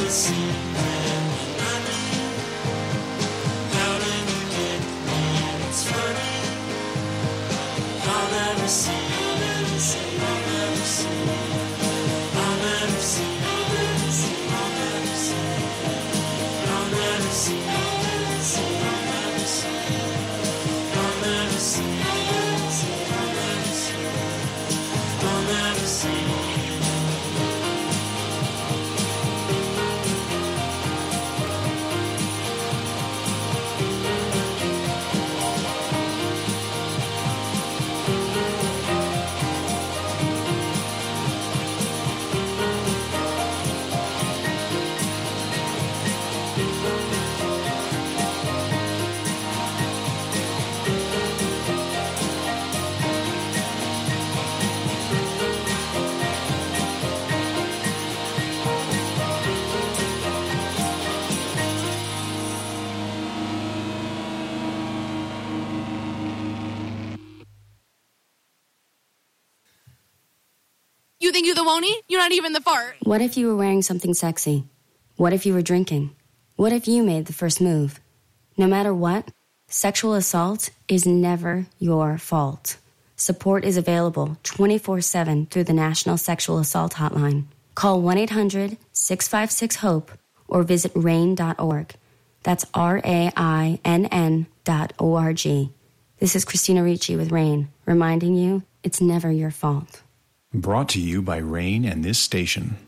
You think you're the Wony? You're not even the fart. What if you were wearing something sexy? What if you were drinking? What if you made the first move? No matter what, sexual assault is never your fault. Support is available 24/7 through the National Sexual Assault Hotline. Call 1-800-656-HOPE or visit RAINN.org. That's RAINN.org. This is Christina Ricci with RAINN, reminding you it's never your fault. Brought to you by RAINN and this station.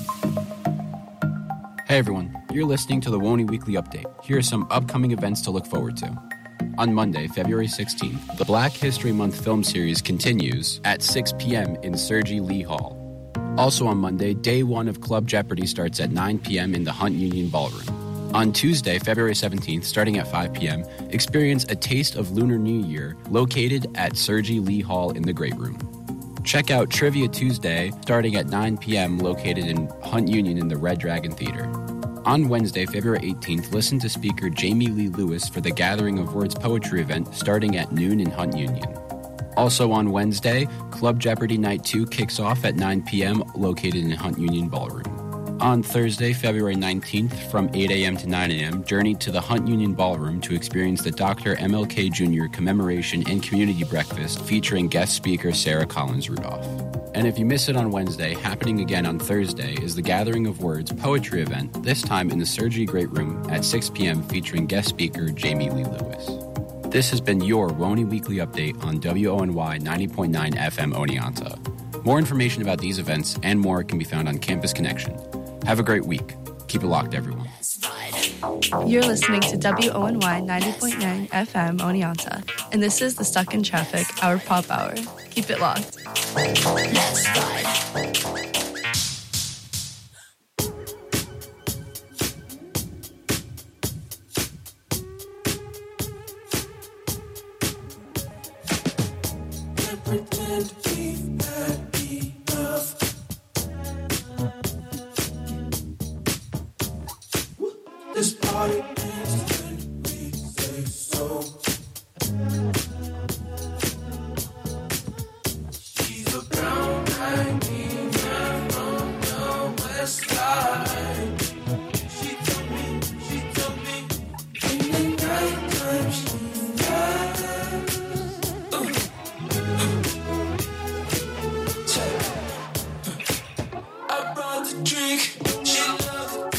Hey everyone, you're listening to the Wony Weekly Update. Here are some upcoming events to look forward to. On Monday, February 16th, the Black History Month film series continues at 6 p.m. in Sergi Lee Hall. Also on Monday, Day 1 of Club Jeopardy starts at 9 p.m. in the Hunt Union Ballroom. On Tuesday, February 17th, starting at 5 p.m., experience a taste of Lunar New Year located at Sergi Lee Hall in the Great Room. Check out Trivia Tuesday, starting at 9 p.m., located in Hunt Union in the Red Dragon Theater. On Wednesday, February 18th, listen to speaker Jamie Lee Lewis for the Gathering of Words poetry event starting at noon in Hunt Union. Also on Wednesday, Club Jeopardy Night 2 kicks off at 9 p.m., located in Hunt Union Ballroom. On Thursday, February 19th, from 8 a.m. to 9 a.m., journey to the Hunt Union Ballroom to experience the Dr. MLK Jr. Commemoration and Community Breakfast featuring guest speaker Sarah Collins Rudolph. And if you miss it on Wednesday, happening again on Thursday is the Gathering of Words poetry event, this time in the Sergi Great Room at 6 p.m. featuring guest speaker Jamie Lee Lewis. This has been your Wony Weekly Update on WONY 90.9 FM Oneonta. More information about these events and more can be found on Campus Connection. Have a great week. Keep it locked, everyone. You're listening to WONY 90.9 FM Oneonta, and this is the Stuck in Traffic, our pop hour. Keep it locked. Let's ride. This party ends when we say so. She's a brown eyed female from the west side. She told me, in the nighttime she lies. I brought the drink, she loved it.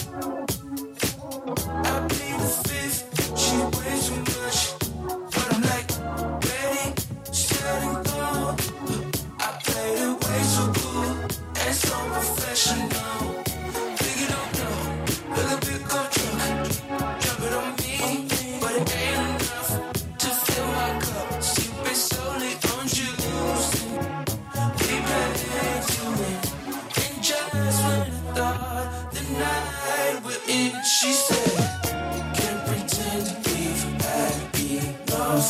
I plead the fifth, she weighs too much, but I'm like, ready, set and go. I played it way so cool and so professional. Think you don't know, look a bit go drunk, drop it on me, but it ain't enough to fill my cup. Sipping solely on juice, we ready to win. And just when I thought the night would end, she said, can't pretend we've had enough.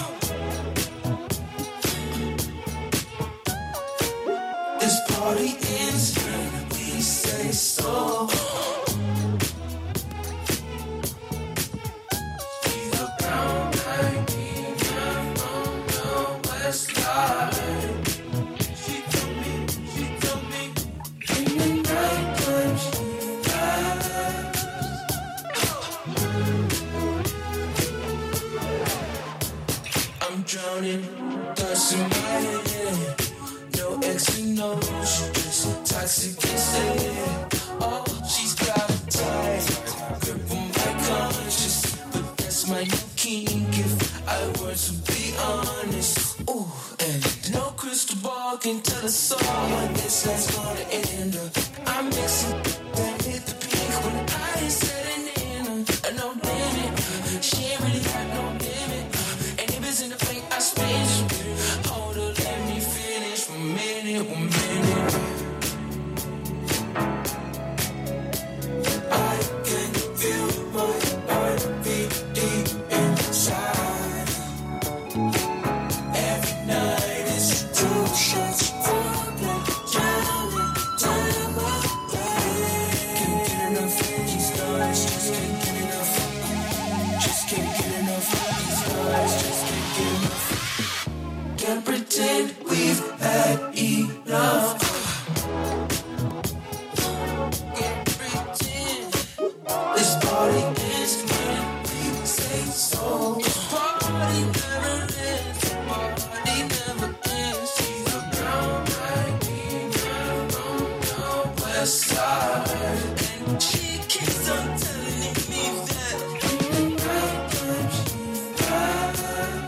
This party ends when we say so. She's a brown eyed female from the west side. She told me, in the nighttime she lies. know she's just intoxicated. Oh, she's got a tight grip on my conscience, but that's my new kink if I were to be honest. Ooh, and no crystal ball can tell us all when this life's gonna end up. I'm mixing and hit the peak when I ain't setting in. No limit, she ain't really got no limit. And if it's in the bank, I spend it. Hold her, let me finish 1 minute, 1 minute. I can feel my heartbeat deep inside. Every night is 2 shots from the time away. Can't get enough of these guys, just can't get enough. Just can't get enough of these guys, just can't get enough. Can't pretend we've had enough. Can't pretend this party ends when we say so. This party never ends, party never ends. She's a brown eyed queen from the west side, and she keeps on telling me that night time she's right.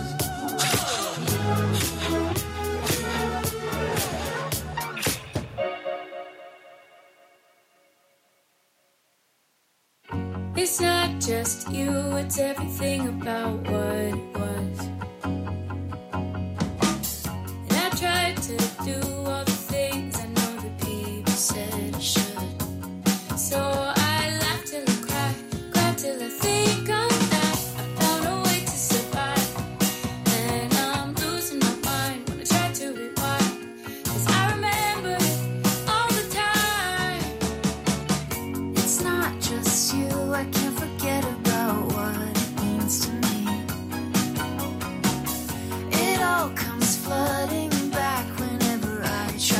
It's not just you, it's everything about what it was. And I tried to do all the things I know that people said I should. So I laughed till I cried till I think I'm not. I found a way to survive, and I'm losing my mind when I try to rewind. 'Cause I remember it all the time. It's not just you, I can't forget about what it means to me. It all comes flooding back whenever I try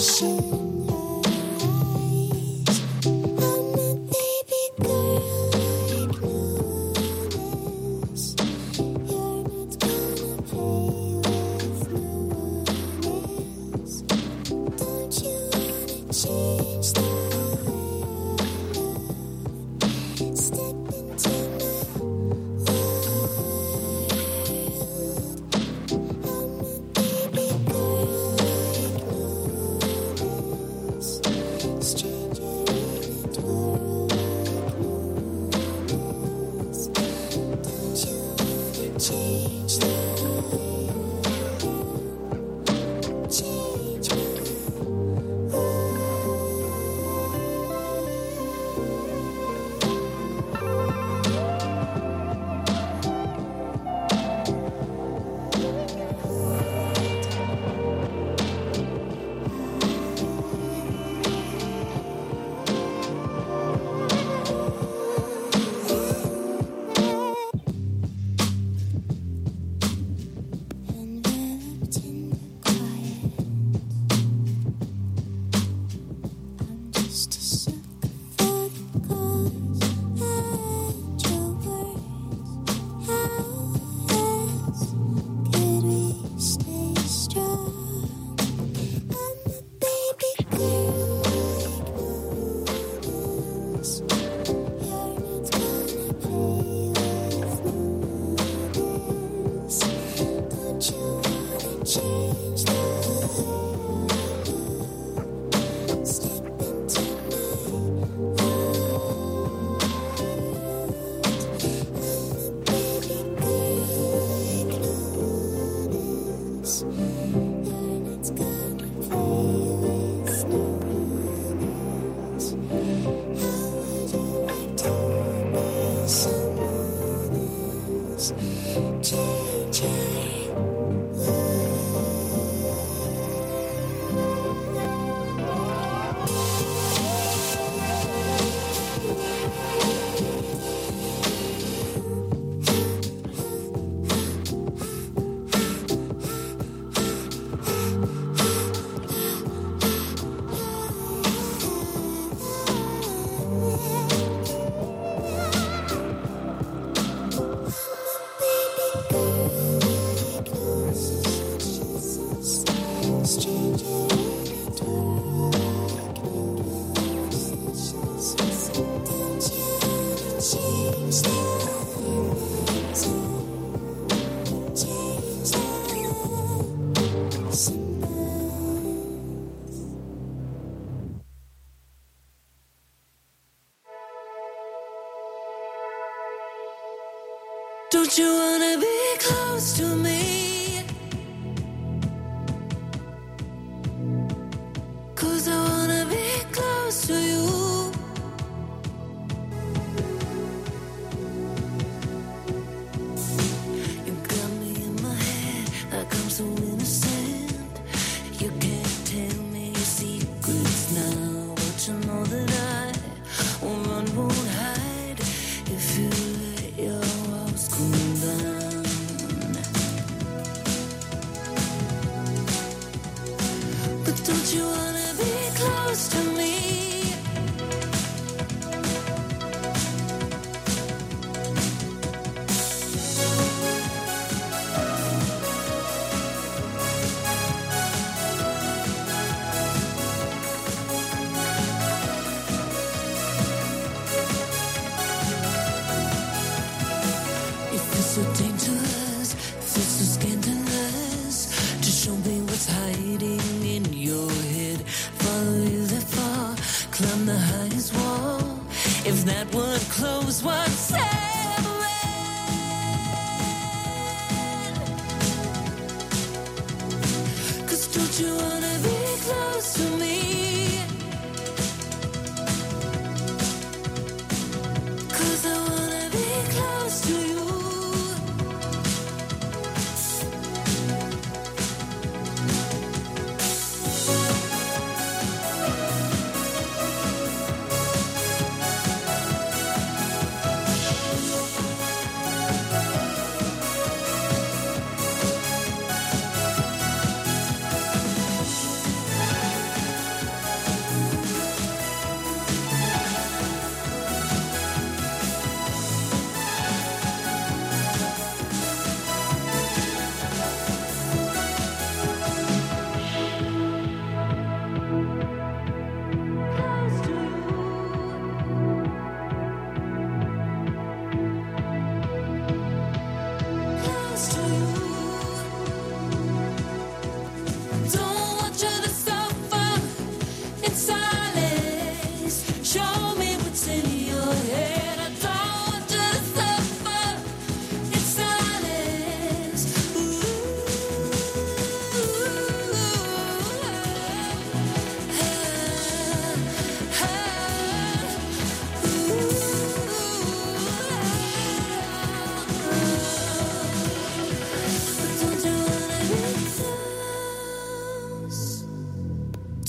Don't you wanna be close to me? 'Cause I wanna be close to you. You got me in my head like I'm so innocent. You can't tell me your secrets now, but you know that I won't run, won't hide if you let your walls cool down. But don't you wanna be close to me? If it's so dangerous, if it's so scandalous, just show me what's hiding in your head. Follow you that far, climb the highest wall. If that would close what's separate. 'Cause don't you wanna be close to me? 'Cause I wanna be close to you.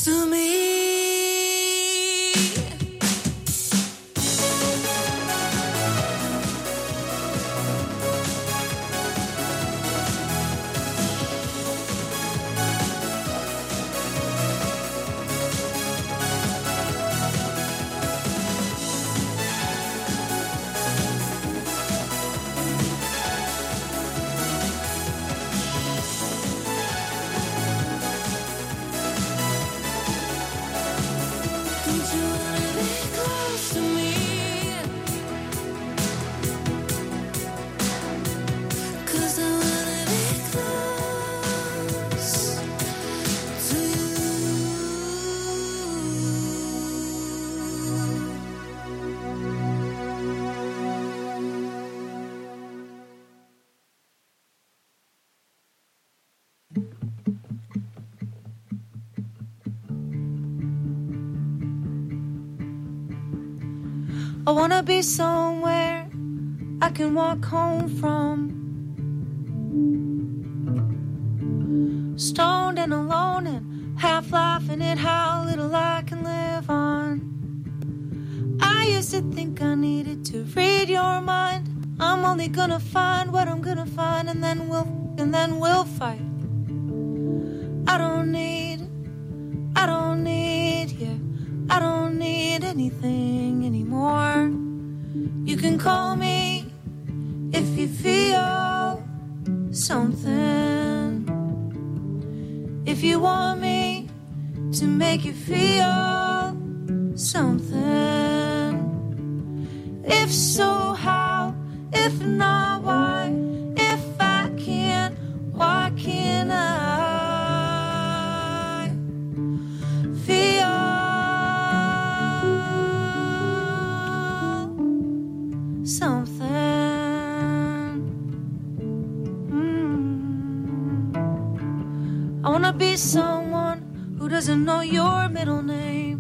to me. I wanna be somewhere I can walk home from, stoned and alone and half laughing at how little I can live on. I used to think I needed to read your mind. I'm only gonna find what I'm gonna find, and then we'll fight. I don't need anything anymore. You can call me if you feel something. If you want me to make you feel something. If so, how? If not, why? If I can't, why can't I feel something? I wanna be someone who doesn't know your middle name.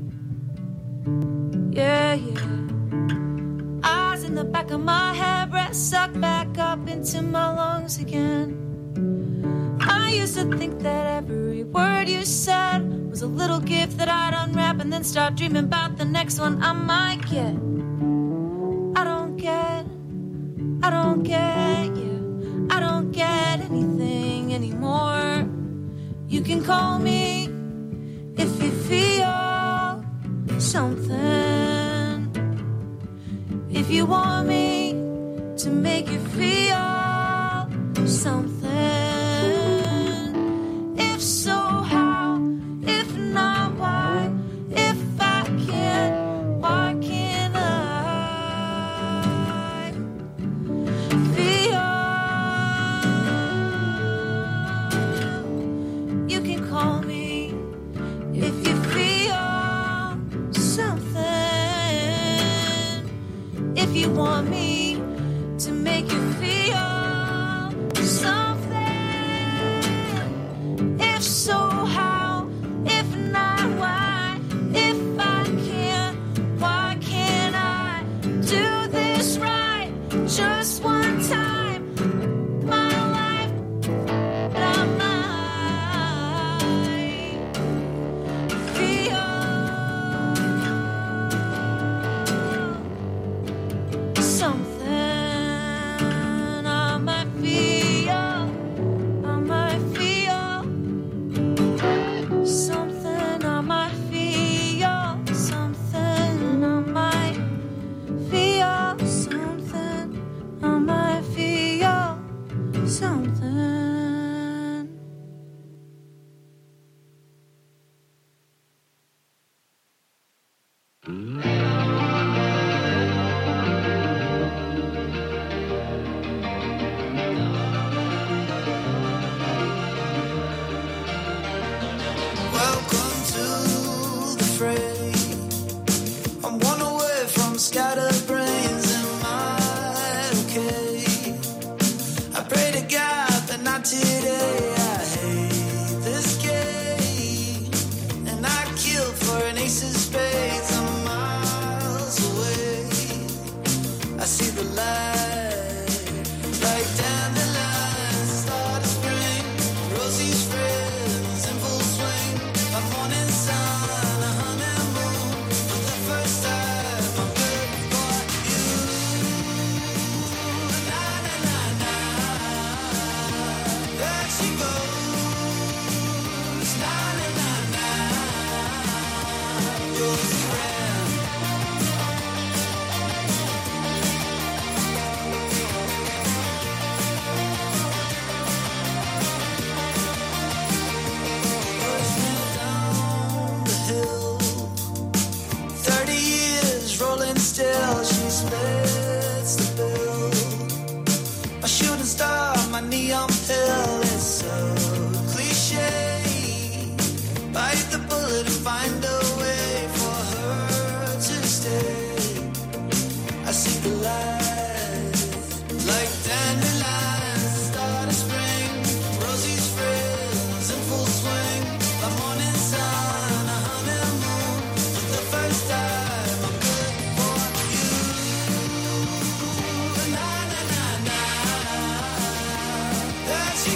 Yeah, yeah. Eyes in the back of my head, breath sucked back up into my lungs again. I used to think that every word you said was a little gift that I'd unwrap and then start dreaming about the next one I might get. I don't get you. I don't get anything anymore. You can call me if you feel something. If you want me to make you feel something. If so, how? If not, why? If I can't, why can't I feel? You can call me if you feel something. If you want me to make you feel something. If so, how? If not, why? If I can't, why can't I do this right? Just one time, my life, but I might feel something. I might feel something. I might feel something. I might feel something. I might feel something. Welcome to the fray. I'm one away from scattered brains. Am I okay? I pray to God, but not today. I hate this game, and I kill for an ace of spades. I'm miles away. I see the light, like dandelions, start of spring, Rosie's friends in full swing. My morning sun close friend. First went down the hill, 30 years rolling still. She splits the bill. My shooting star, my neon pill. It's so cliche. Bite the bullet and find a way for her to stay. I see the light like dandelions, start of spring. Rosie's frizz in full swing. The morning sun, a honeymoon. For the first time, I'm good for you. Na na na na. There she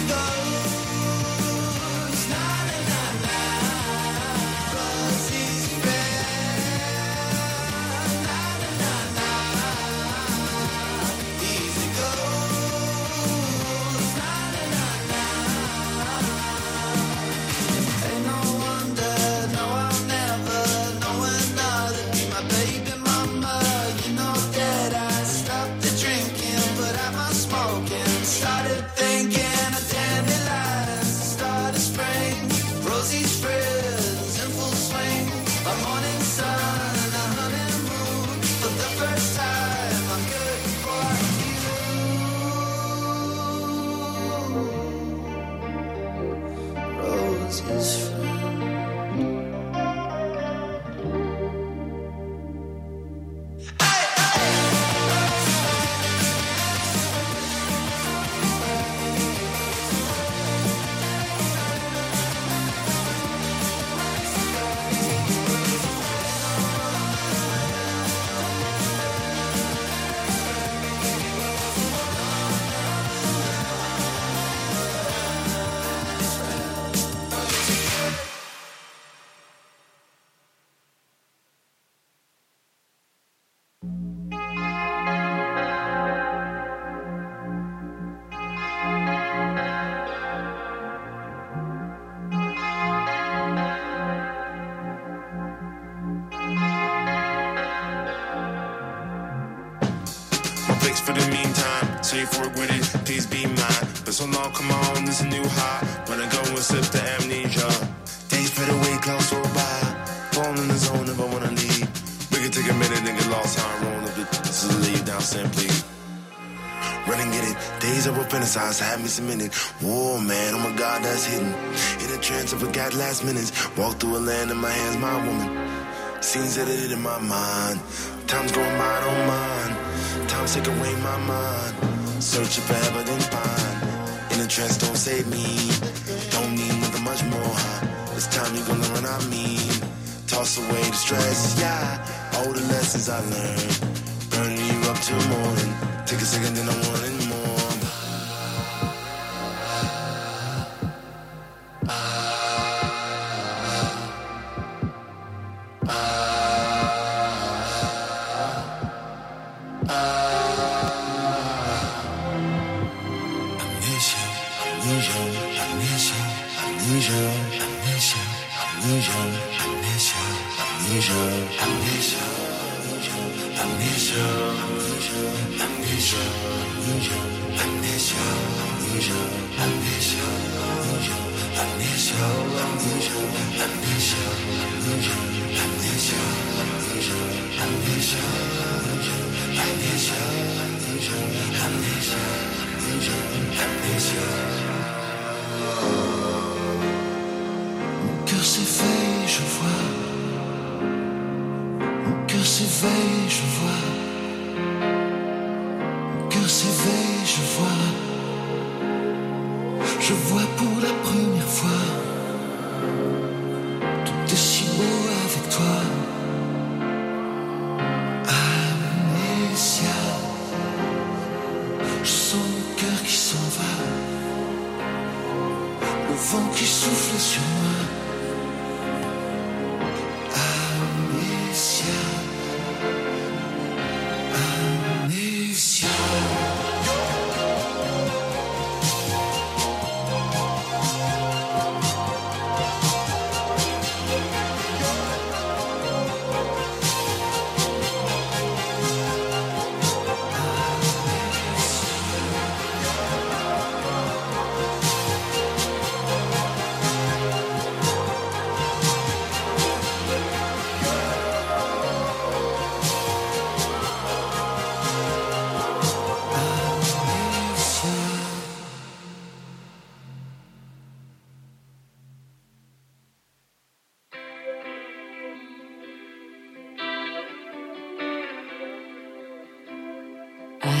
goes. Na na na na. Rosie's friend. Na na na na. Easy goes. Na na na na. Ain't no wonder, no, I'll never know another. Be my baby mama. You know that I stopped the drinking, but I was smoking. Started thinking of dandelions, start of spring. Rosie's frizz in full swing. A morning sun, a honeymoon. For the first time, I'm good for you. Rosie's friend. Fix for the meantime, safe work with it, please be mine. But so long, come on, this a new high. When I go and sip the amnesia, days fade away, clouds go by. Falling in the zone if I wanna leave. We can take a minute and get lost how I'm rolling up this is lay down simply. Run and get it, days of fantasize, had me cemented. Whoa, man, oh my God, that's hidden. In a trance, I forgot last minutes. Walk through a land in my hands, my woman. Scenes edited in my mind. Time's going by, don't mind. Time's taking away my mind. Searching for heaven and find. In a trance, don't save me. Don't need nothing much more. It's time you're gonna run, I mean. Toss away the stress, yeah. All the lessons I learned. Burning you up till morning. Take a second, then I want it more. Mon cœur s'éveille, je vois. Mon cœur s'éveille, je vois. Mon cœur s'éveille, je vois. Je vois pour la première fois. Tout est si beau avec toi. Amnésia. Je sens mon cœur qui s'en va. Le vent qui souffle sur moi. Amnésia. Amnésia.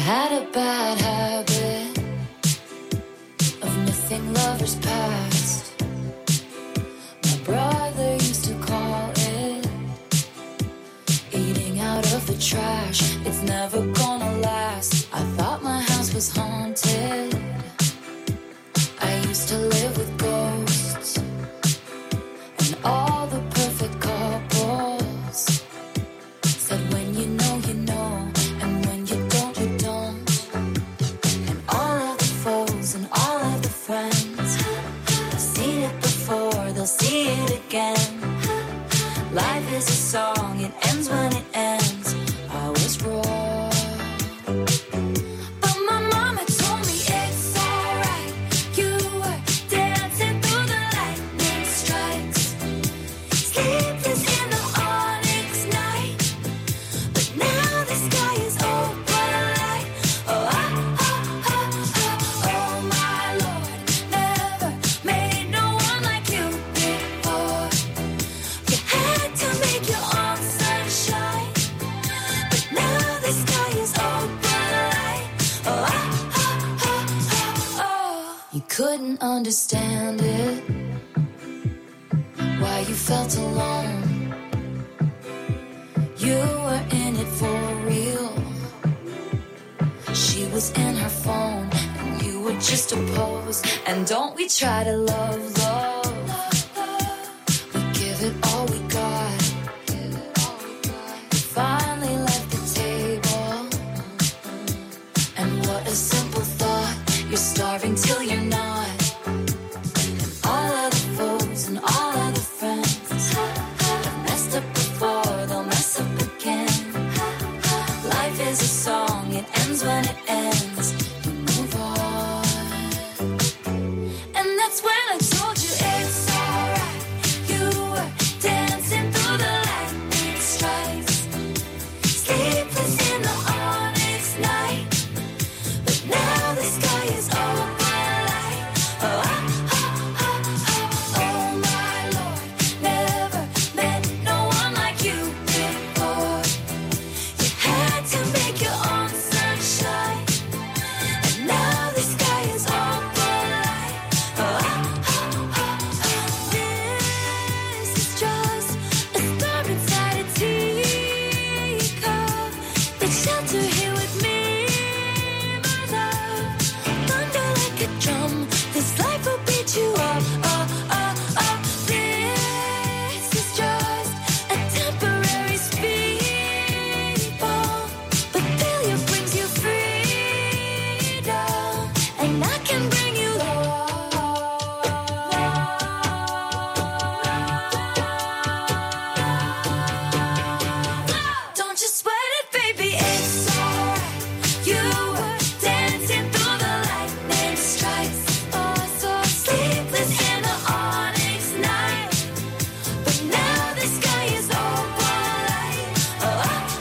had a bad habit of missing lovers past. My brother used to call it eating out of the trash. It's never gonna last. I thought my house was haunted. I used to live with ghosts and all the perfect couples said when you know, you know, and when you don't, you don't. And all of the foes and all of the friends have seen it before, they'll see it again. Life is a song, it ends when it ends. I was wrong, but my mama told me it's alright. You were dancing through the lightning strikes, sleepless in the onyx night. But now the sky is open light. Oh, oh my Lord, never made no one like you before. You had to make your own sunshine, but now the sky is open light. Oh, you couldn't understand it, why you felt alone. You were in it for real. She was in her phone, and you were just a pose. And don't we try to love, we give it all we got. You finally left the table, and what a simple thought. You're starving till you're not. And all of the foes and all of the friends have messed up before, they'll mess up again. Life is a song, it ends when it ends. You move on. And that's when I told you it's alright. You were dancing through the lightning strikes, sleepless in the onyx night. But now the sky is open light. Oh, my Lord, never met no one like you before. You had to make your own sunshine, and now the sky is open light. This is just a storm inside a teacup. Take shelter here with me, my love. Thunder like a drum, this life will beat you up. This is just a temporary speed bump, but failure brings you freedom, and I can bring you love. Don't you sweat it, baby, it's alright. You were dancing through the lightning strikes, oh, so sleepless in the onyx night. But now the sky is open light. Oh,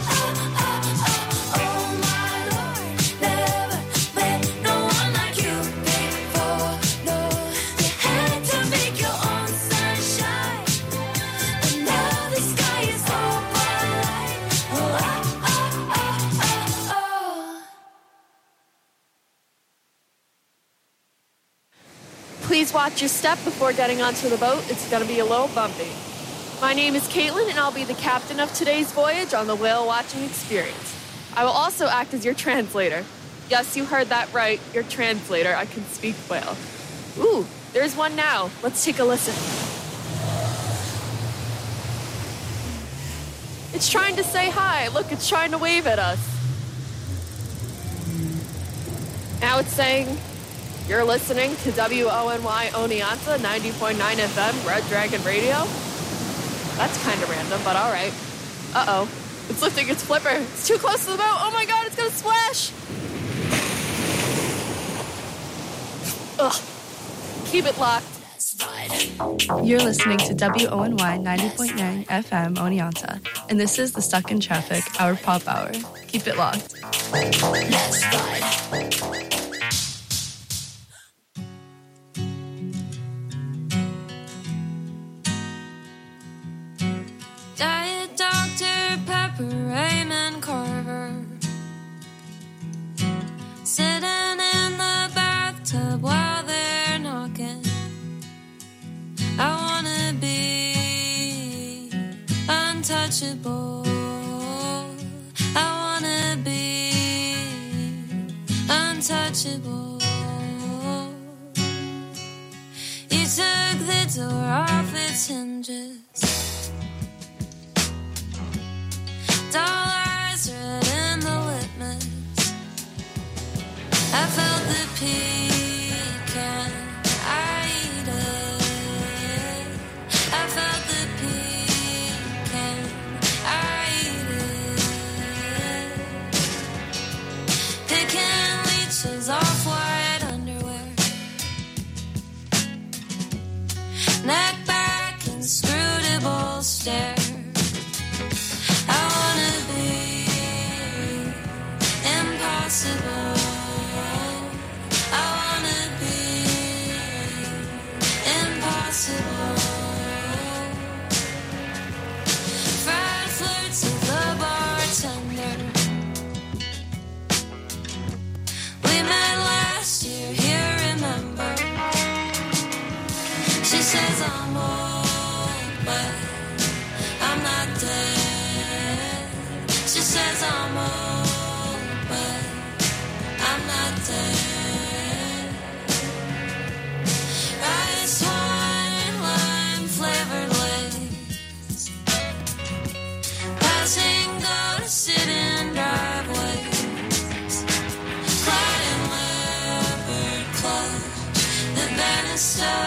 my Lord, never met no one like you before. No, you had to make your own sunshine, and now the sky is open light. Oh. Please watch your step before getting onto the boat. It's going to be a little bumpy. My name is Caitlin, and I'll be the captain of today's voyage on the whale watching experience. I will also act as your translator. Yes, you heard that right, your translator. I can speak whale. Ooh, there's one now. Let's take a listen. It's trying to say hi. Look, it's trying to wave at us. Now it's saying, you're listening to WONY Oneonta 90.9 FM, Red Dragon Radio. That's kind of random, but all right. Uh-oh. It's lifting its flipper. It's too close to the boat. Oh my God, it's gonna splash. Ugh. Keep it locked. You're listening to WONY 90.9 FM Oneonta, and this is the Stuck in Traffic, our pop hour. Keep it locked. Let's ride. Diet Dr. Pepper, Raymond Carver. untouchable. I wanna be untouchable. You took the door off its hinges. Dull eyes red in the litmus. I felt the pecan. I eat it. I felt the pecan. I eat it. Picking leeches off white underwear. Neck back, inscrutable stare. I wanna be impossible. I wanna be impossible. Fried flirts with the bartender. We met last year, here, remember? She says I'm old, but I'm not dead. She says I'm old, but I'm not dead. Rice wine, lime flavored lace. Passing go to sit in driveways. Clad in leopard clothes, the banister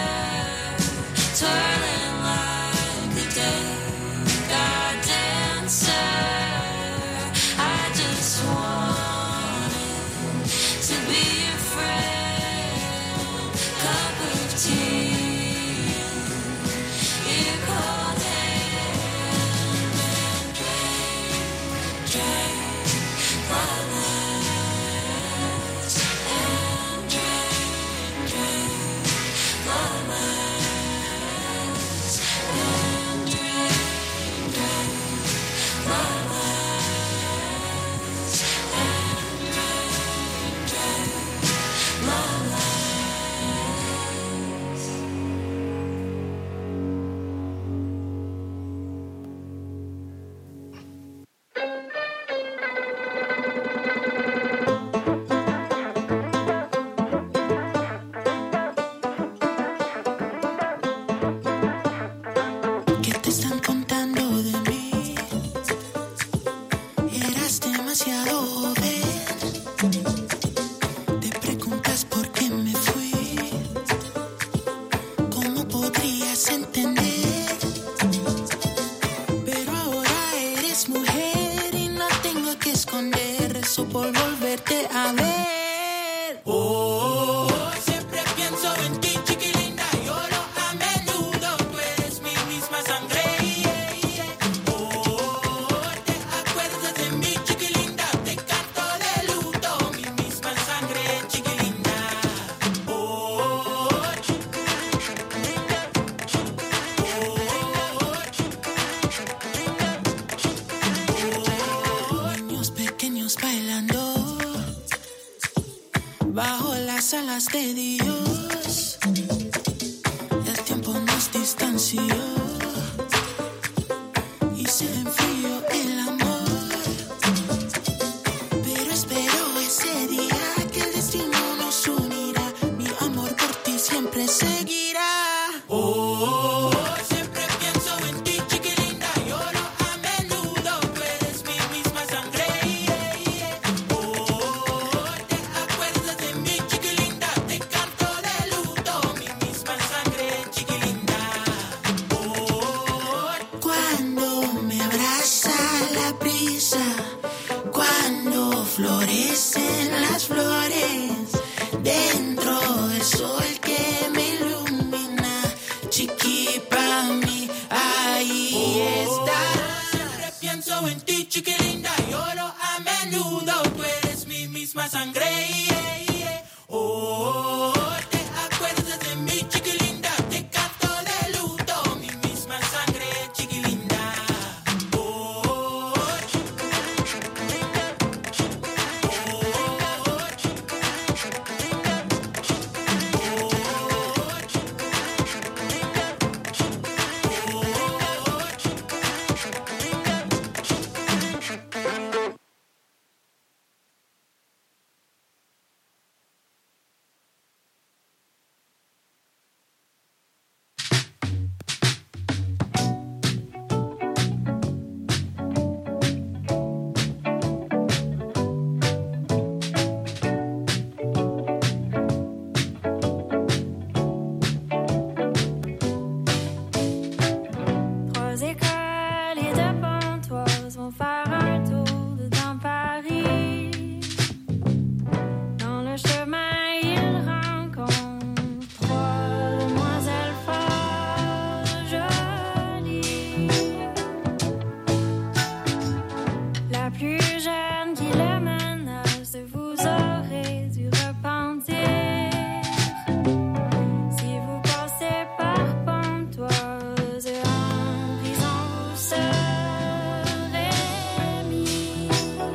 twirling like the day God dancer. I just wanted to be your friend. Cup of tea, your cold hand, and drink my last, and drink my last, and drink my last, and drink my last. ¿Qué te están contando de mí? Eras demasiado joven. Te preguntas por qué me fui. ¿Cómo podrías entender? Pero ahora eres mujer y no tengo que esconder eso por volverte a ver. Oh, siempre pienso en ti, chiquilinda. Lloro a menudo, tú eres mi misma sangre. Oh, te acuerdas de mí, chiquilinda. Te canto de luto, mi misma sangre, chiquilinda. Oh, niños pequeños bailando bajo las alas de Dios. El tiempo nos distanció y se enfrió el amor. Pero espero ese día que el destino nos unirá. Mi amor por ti siempre seguirá. Oh, siempre pienso en ti, chiquilinda. Lloro a menudo, tú eres mi misma sangre. Oh, te acuerdas de mí, chiquilinda. Te canto de luto, mi misma sangre, chiquilinda. Oh, cuando me abraza la brisa, cuando florecen las flores, dentro del sol que me ilumina, chiqui pa' mí, ahí está. Siempre pienso en ti, chiquilinda, lloro a menudo, tú eres mi misma sangre. Oh, te acuerdas de mí, chiquilinda, te canto de luto, mi misma sangre, chiquilinda. Oh, escaliers de Pontoise vont faire un tour dans Paris. Dans le chemin, ils rencontrent 3 demoiselles fort jolies. La plus jeune qui le menace de vous aurez dû repentir. Si vous passez par Pontoise, en prison vous serez mis.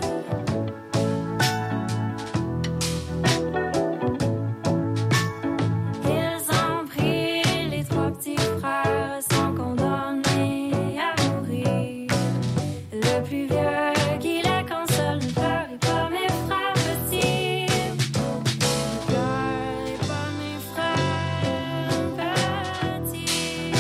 Ils ont pris les 3 petits frères, sont condamnés à mourir. Le plus vieux qui les console, ne pleurez pas mes frères petits. Ne pleurez pas mes frères petits.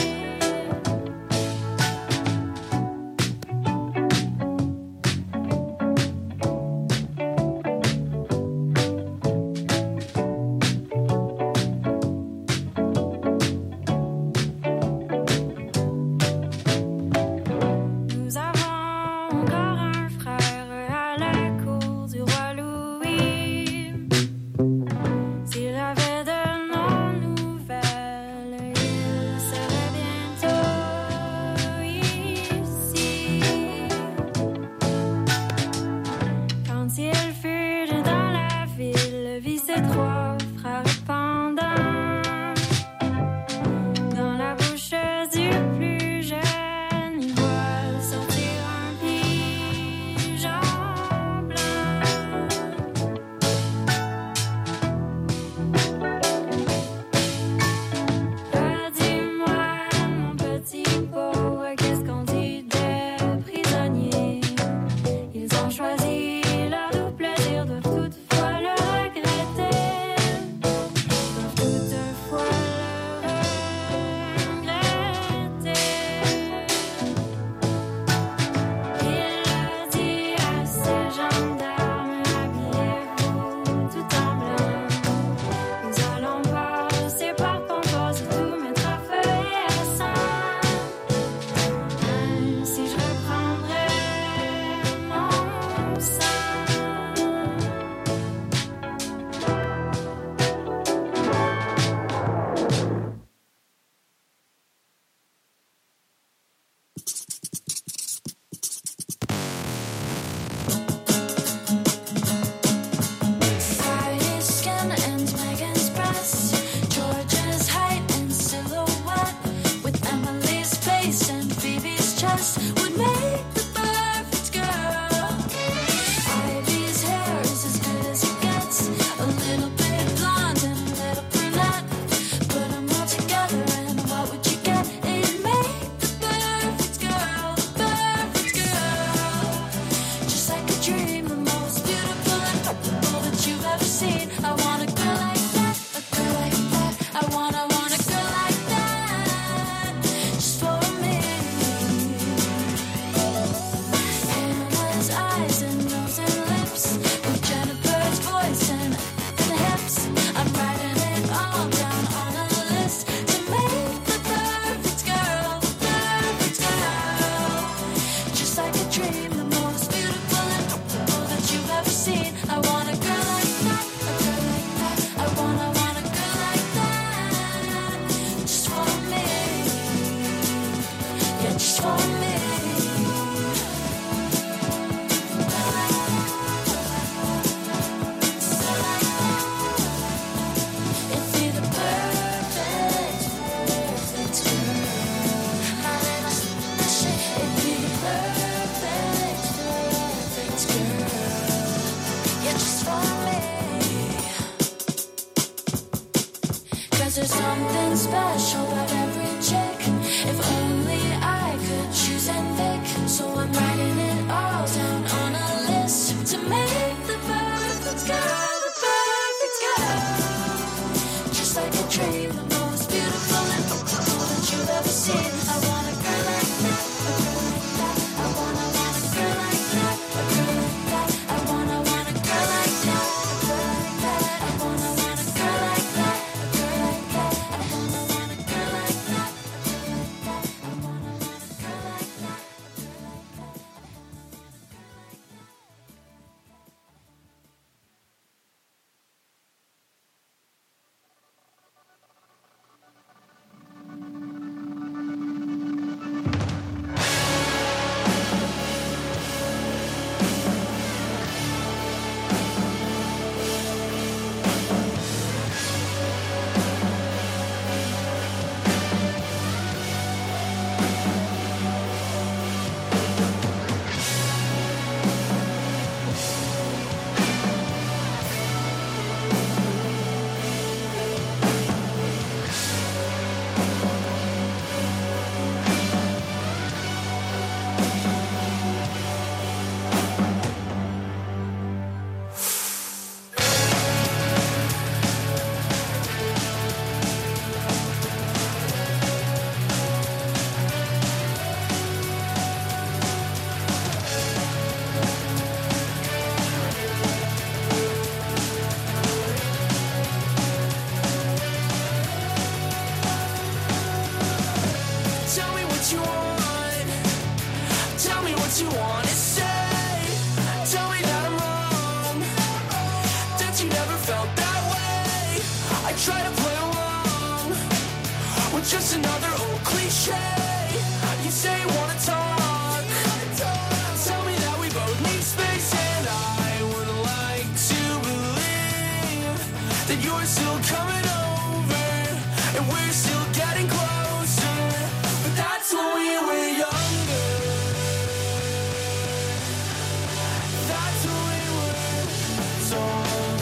Nous avons encore un frère à la cour du roi Louis. S'il avait de nos nouvelles, il serait bientôt ici. Quand il fut dans la ville, vit ses 3 frères pendant. Dans la bouche du plus jeune, il voit sortir un pigeon blanc. Dis-moi, mon petit beau, qu'est-ce qu'on dit des prisonniers? Ils ont choisi leur doux plaisir, doivent toutefois le regretter. Doivent toutefois le regretter. Il a dit à ses gendarmes, habillez-vous tout en blanc. Nous allons passer par Pontoise et tout mettre à feu et à sang. Ainsi je reprendrai mon sang. Friday's skin and Megan's breast, George's height and silhouette, with Emily's face and Phoebe's chest, would make the perfect girl. Ivy's hair is as good as it gets, a little bit blonde and a little brunette. Put 'em all together and what would you get? It'd make the perfect girl, just like a dream, the most beautiful and comfortable that you've ever seen. I want a girl like that, a girl like that. I want a girl like that, just for me. Tell me what you want. Tell me what you want to say. Tell me that I'm wrong, that you never felt that way. I try to play along with just another old cliche. You say you wanna talk. Tell me that we both need space, and I would like to believe that you're still coming over and we're still getting closer. But that's when we were younger. That's when we were told.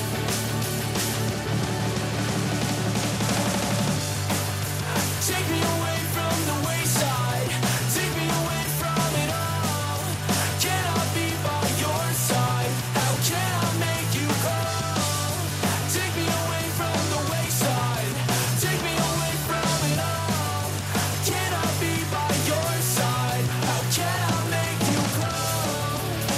Take me away from the wayside. Take me away from it all. Can I be by your side? How can I make you call? Take me away from the wayside. Take me away from it all. Can I be by your side? How can I make you call?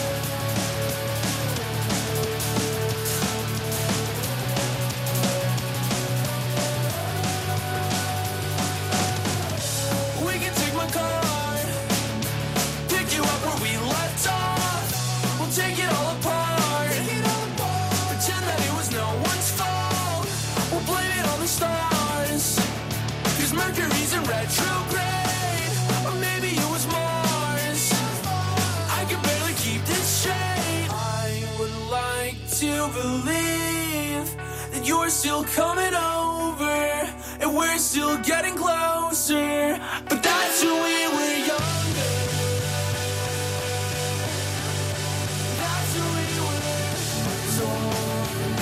We can take my car, pick you up where we left off. We'll take it all apart, pretend that it was no one's fault. We'll blame it on the stars, 'cause Mercury's in retrograde. Or maybe it was Mars. I can barely keep this straight. I would like to believe that you're still coming over and we're still getting closer. But that's when we were younger. That's when we were told.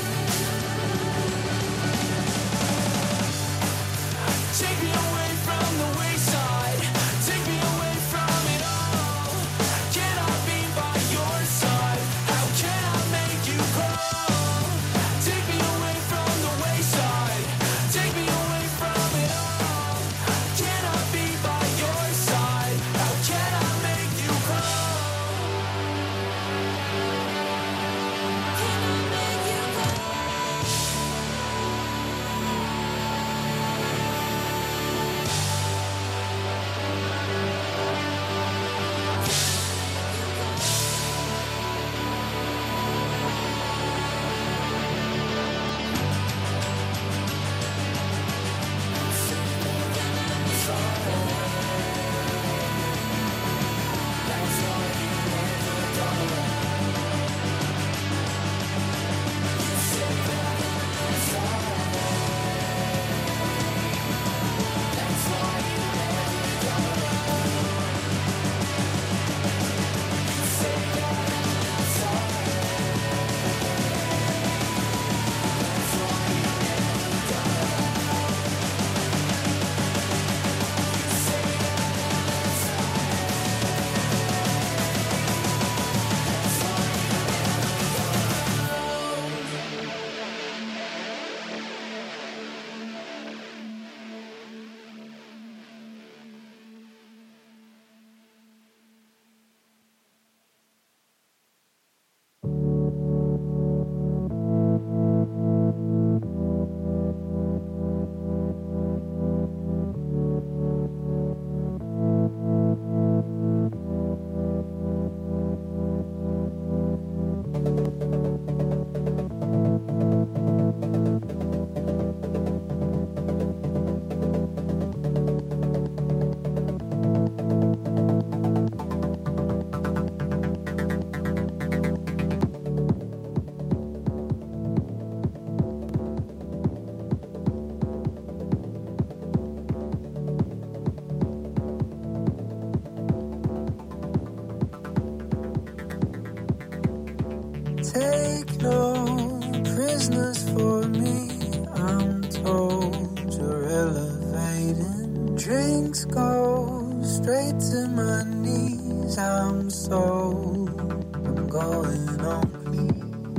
Take me away from the wayside. Take me away from it all. Can I be by your side? How can I make you call? Take me away from the wayside. Take me away from it all. Can I be by your side? How can I make you call? Can I make you Take no prisoners for me, I'm told you're elevating. Drinks go straight to my knees. I'm sold. I'm going on clean.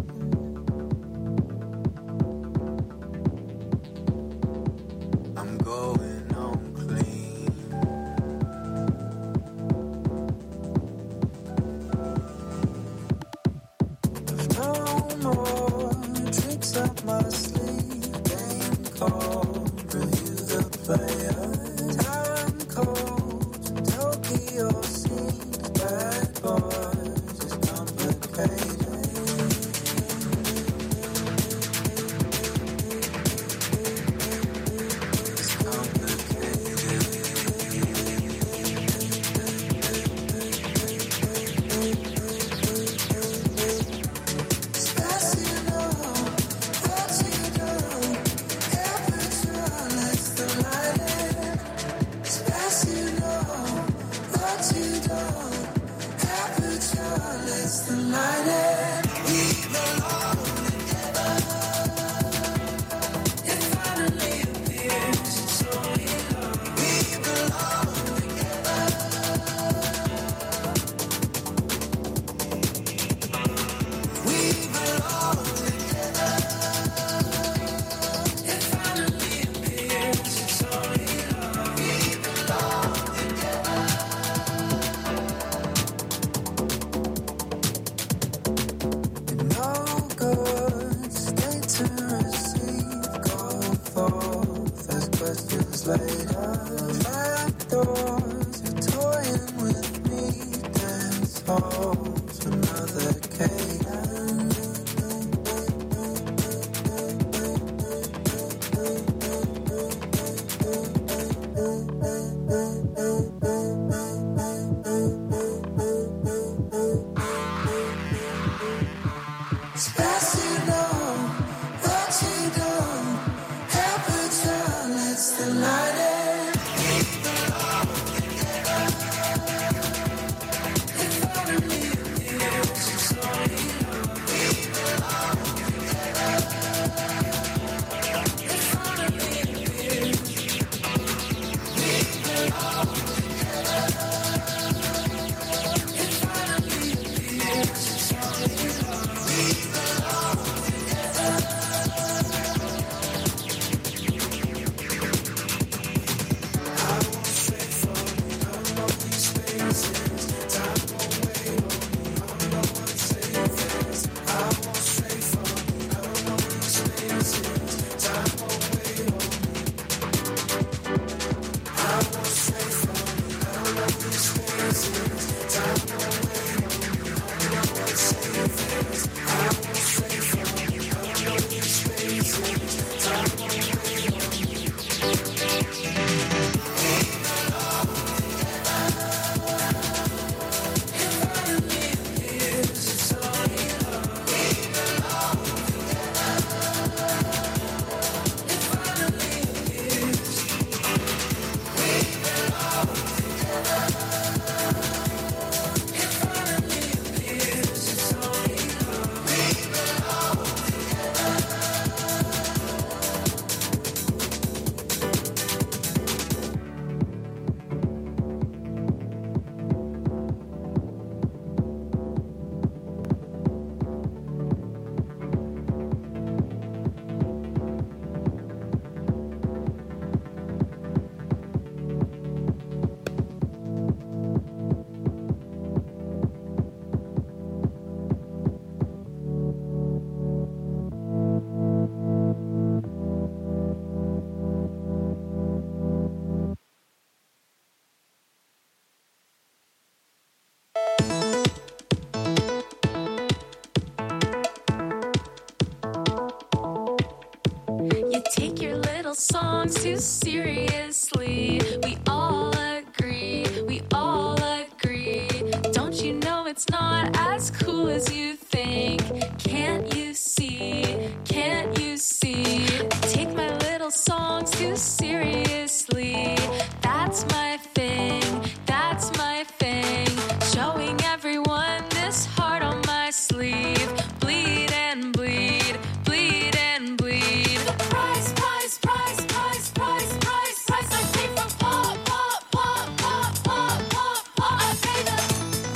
I'm going on clean. There's no more tricks up my sleeve. Game called, review the players. Time cold, Tokyo scene. Bad boys is complicated. It's Songs too seriously. We all agree, we all agree. Don't you know it's not as cool as you think? Can't you see? Can't you see? I take my little songs too seriously. That's my thing, that's my thing. Showing everyone this heart on my sleeve. Bleed and bleed, bleed and bleed. The price, price, price, price, price, price, price I pay for pop, pop, pop, pop, pop, pop, pop. I pay the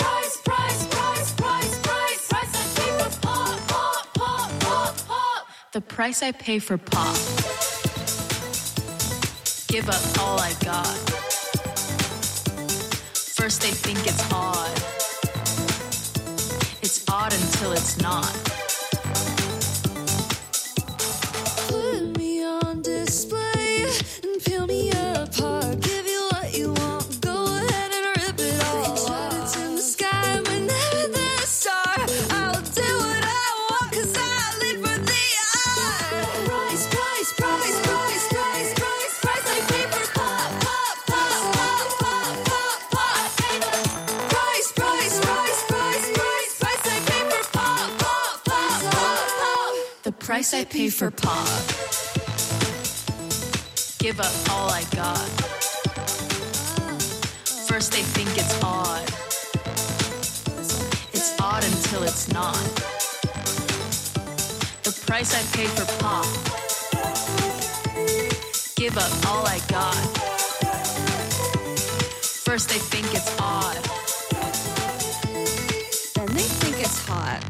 The price I pay for pop. Give up all I got. First they think it's odd. It's odd until it's not. Put me on display and peel me apart. Give you what you want. Go ahead and rip it all apart. It's in the sky, but never the star. I'll do what I want 'cause I live for the art. Price, price, price, price, price, price, price I pay for pop, pop, pop, pop, pop, pop, pop. Price, price, price, price, price, price I pay for pop, pop, pop, pop, pop. The price I pay for pop. Give up all I got. First they think it's odd. It's odd until it's not. The price I pay for pop. Give up all I got. First they think it's odd. Then they think it's hot.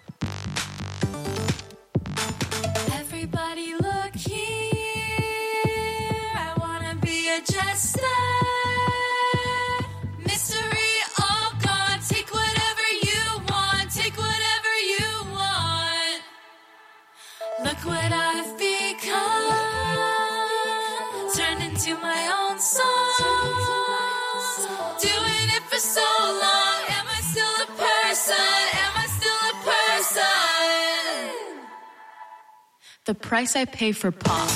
Everybody look here. I wanna be a jester. Mystery all gone. Take whatever you want. Take whatever you want. Look what I've become. Turned into my own song. Doing it for so long. Am I still a person? Am I still a person? The price I pay for pop.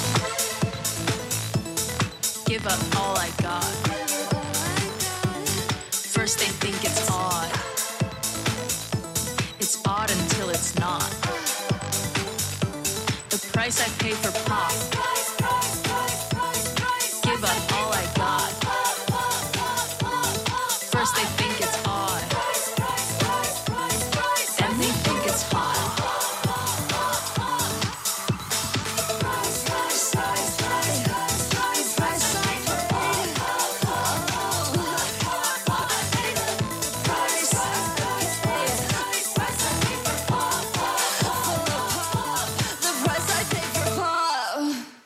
Give up all I got. First they think it's odd. It's odd until it's not. The price I pay for pop. Give up all I got. First they think it's odd. Then they think it's hot. The price I pay for pop.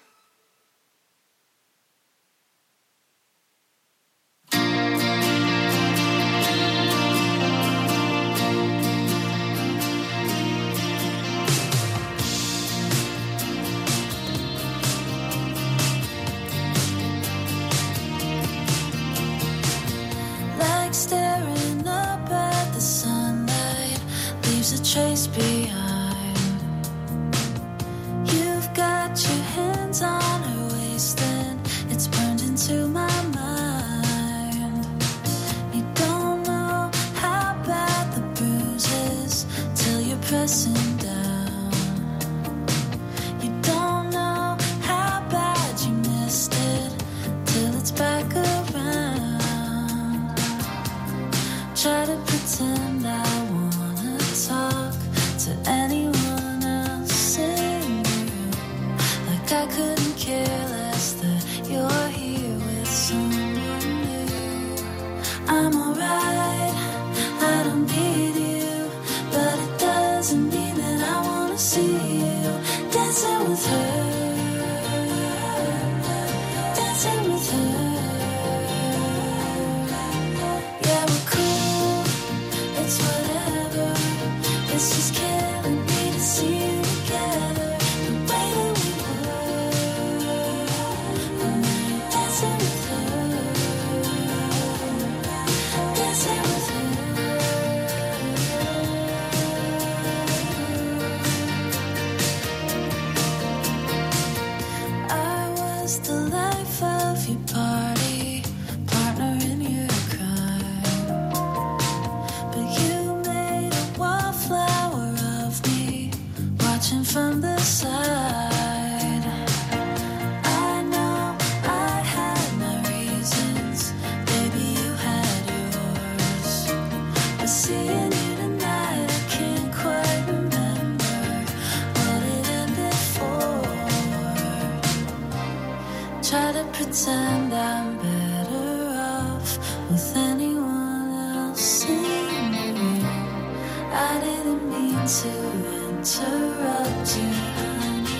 Like staring up at the sunlight, leaves a trace behind. You've got your hands on her waist and it's burned into my mind. You don't know how bad the bruise is till you're pressing down. You don't know how bad you missed it till it's back around. Try to pretend I wanna talk to anyone else in the room. Like I couldn't care less that you're here with someone new. I'm alright, I don't need you, but it doesn't mean that I wanna see you dancing with her. Dancing with her. Yeah, we're cool. It's whatever. It's just killing me to see you together. The way that we were. When you're dancing with her. Dancing with her. I was the life of your party, partner in your crime. But you made a wallflower of me, watching from the side. I know I had my reasons, baby you had yours. But seeing you tonight, I can't quite remember what it ended for. Try to pretend I'm better off with anyone else in the room. I didn't mean to interrupt you, honey.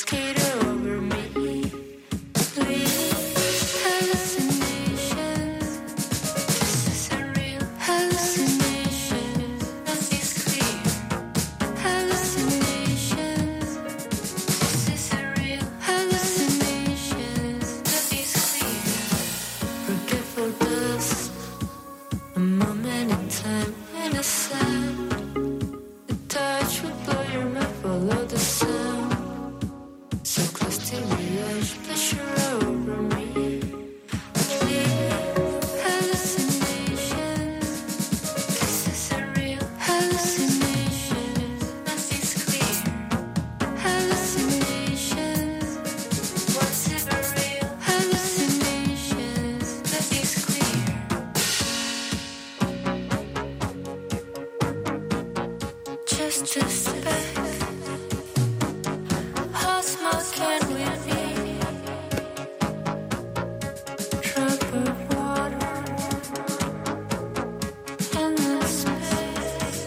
skate over me. Hallucinations. This is a real hallucination. Nothing's clear. Hallucinations. This is a real hallucination. Nothing's clear. Forgetfulness. A moment in time and a sound. The touch will blow your mind, follow the sound. So close to the edge, pleasure over me. Hallucinations. This is a real hallucination. Nothing's clear. Hallucinations. Was it a real hallucinations? Nothing's clear. Just a speck. How small can we be? Drop of water in the space.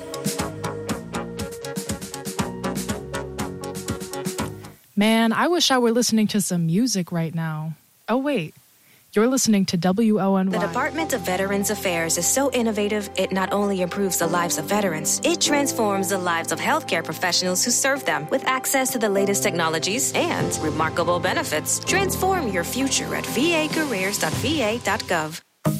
Man, I wish I were listening to some music right now. Oh, wait. You're listening to WONY. The Department of Veterans Affairs is so innovative, it not only improves the lives of veterans, it transforms the lives of healthcare professionals who serve them with access to the latest technologies and remarkable benefits. Transform your future at vacareers.va.gov.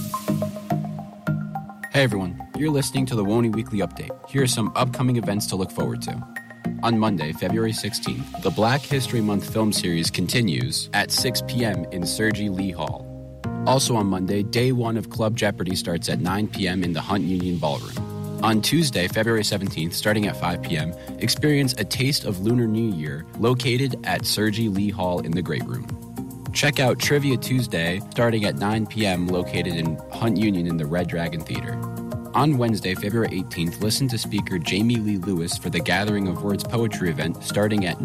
Hey everyone, you're listening to the WONY Weekly Update. Here are some upcoming events to look forward to. On Monday, February 16th, the Black History Month film series continues at 6 p.m. in Sergi Lee Hall. Also on Monday, Day 1 of Club Jeopardy starts at 9 p.m. in the Hunt Union Ballroom. On Tuesday, February 17th, starting at 5 p.m., experience a taste of Lunar New Year located at Sergi Lee Hall in the Great Room. Check out Trivia Tuesday starting at 9 p.m. located in Hunt Union in the Red Dragon Theater. On Wednesday, February 18th, listen to speaker Jamie Lee Lewis for the Gathering of Words poetry event starting at